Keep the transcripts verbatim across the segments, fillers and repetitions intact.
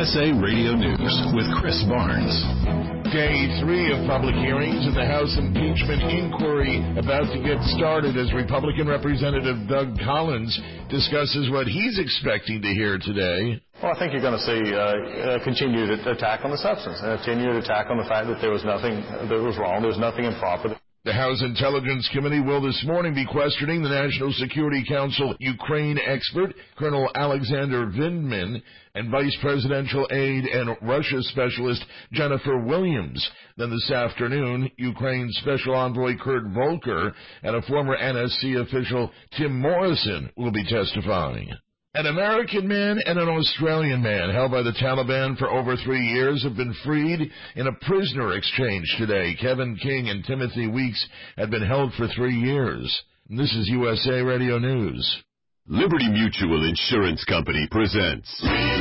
S A Radio News with Chris Barnes. Day three of public hearings in the House impeachment inquiry about to get started as Republican Representative Doug Collins discusses what he's expecting to hear today. Well, I think you're going to see uh, a continued attack on the substance, a continued attack on the fact that there was nothing that was wrong, there was nothing improper. The House Intelligence Committee will this morning be questioning the National Security Council Ukraine expert, Colonel Alexander Vindman, and Vice Presidential aide and Russia specialist Jennifer Williams. Then this afternoon, Ukraine Special Envoy Kurt Volker and a former N S C official, Tim Morrison, will be testifying. An American man and an Australian man held by the Taliban for over three years have been freed in a prisoner exchange today. Kevin King and Timothy Weeks had been held for three years. This is U S A Radio News. Liberty Mutual Insurance Company presents...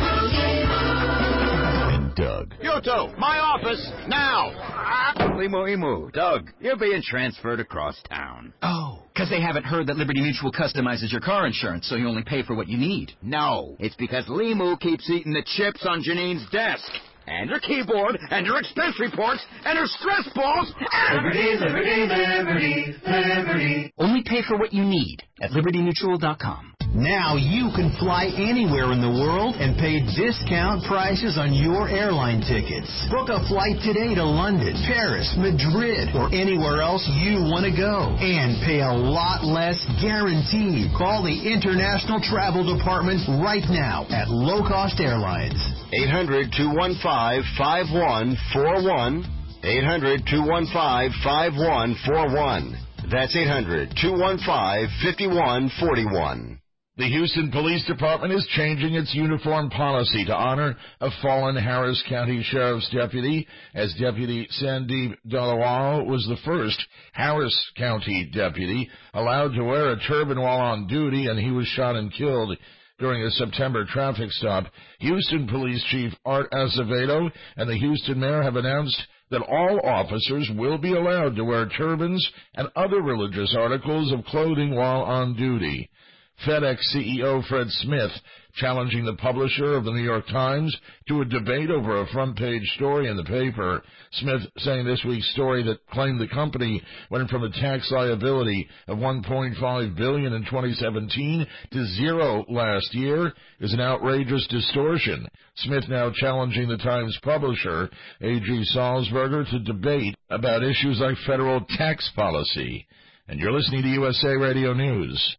And Doug. Yoto, my office, now! Emu, Emu, Doug, you're being transferred across town. Oh. Because they haven't heard that Liberty Mutual customizes your car insurance, so you only pay for what you need. No, it's because Limu keeps eating the chips on Janine's desk. And her keyboard, and her expense reports, and her stress balls. Liberty, liberty, liberty, liberty. Only pay for what you need at liberty mutual dot com. Now you can fly anywhere in the world and pay discount prices on your airline tickets. Book a flight today to London, Paris, Madrid, or anywhere else you want to go. And pay a lot less guaranteed. Call the International Travel Department right now at Low Cost Airlines. eight hundred, two one five, five one four one. eight hundred, two one five, five one four one. That's eight hundred, two one five, five one four one. The Houston Police Department is changing its uniform policy to honor a fallen Harris County Sheriff's deputy, as Deputy Sandeep Dalawal was the first Harris County deputy allowed to wear a turban while on duty, and he was shot and killed during a September traffic stop. Houston Police Chief Art Acevedo and the Houston Mayor have announced that all officers will be allowed to wear turbans and other religious articles of clothing while on duty. FedEx C E O Fred Smith challenging the publisher of the New York Times to a debate over a front-page story in the paper. Smith saying this week's story that claimed the company went from a tax liability of one point five billion dollars in twenty seventeen to zero last year is an outrageous distortion. Smith now challenging the Times publisher, A G Salzberger, to debate about issues like federal tax policy. And you're listening to U S A Radio News.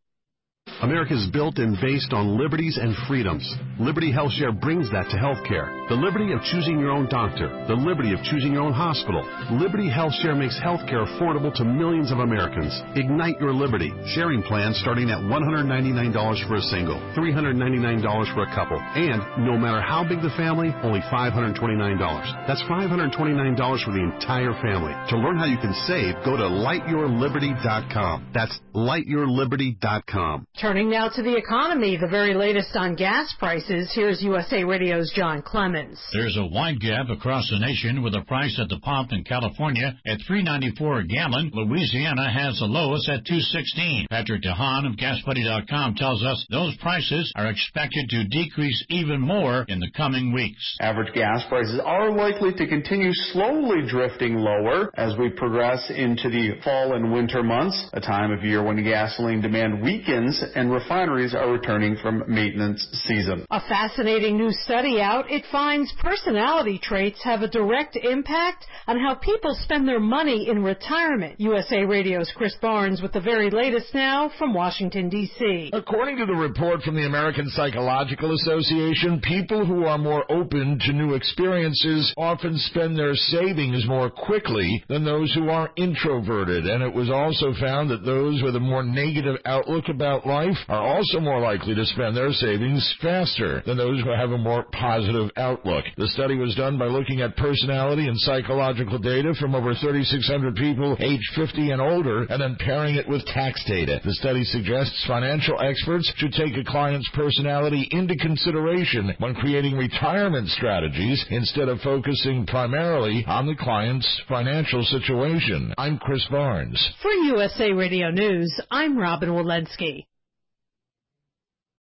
America is built and based on liberties and freedoms. Liberty HealthShare brings that to healthcare. The liberty of choosing your own doctor. The liberty of choosing your own hospital. Liberty HealthShare makes healthcare affordable to millions of Americans. Ignite your liberty. Sharing plans starting at one hundred ninety-nine dollars for a single, three hundred ninety-nine dollars for a couple, and no matter how big the family, only five hundred twenty-nine dollars. That's five hundred twenty-nine dollars for the entire family. To learn how you can save, go to light your liberty dot com. That's light your liberty dot com. Turning now to the economy, the very latest on gas prices. Here's U S A Radio's John Clemens. There's a wide gap across the nation with a price at the pump in California at three ninety-four a gallon. Louisiana has the lowest at two sixteen. Patrick DeHaan of gas buddy dot com tells us those prices are expected to decrease even more in the coming weeks. Average gas prices are likely to continue slowly drifting lower as we progress into the fall and winter months, a time of year when gasoline demand weakens and refineries are returning from maintenance season. A fascinating new study out. It finds personality traits have a direct impact on how people spend their money in retirement. U S A Radio's Chris Barnes with the very latest now from Washington, D C According to the report from the American Psychological Association, people who are more open to new experiences often spend their savings more quickly than those who are introverted. And it was also found that those with a more negative outlook about life are also more likely to spend their savings faster than those who have a more positive outlook. The study was done by looking at personality and psychological data from over thirty-six hundred people aged fifty and older and then pairing it with tax data. The study suggests financial experts should take a client's personality into consideration when creating retirement strategies instead of focusing primarily on the client's financial situation. I'm Chris Barnes. For U S A Radio News, I'm Robin Walensky.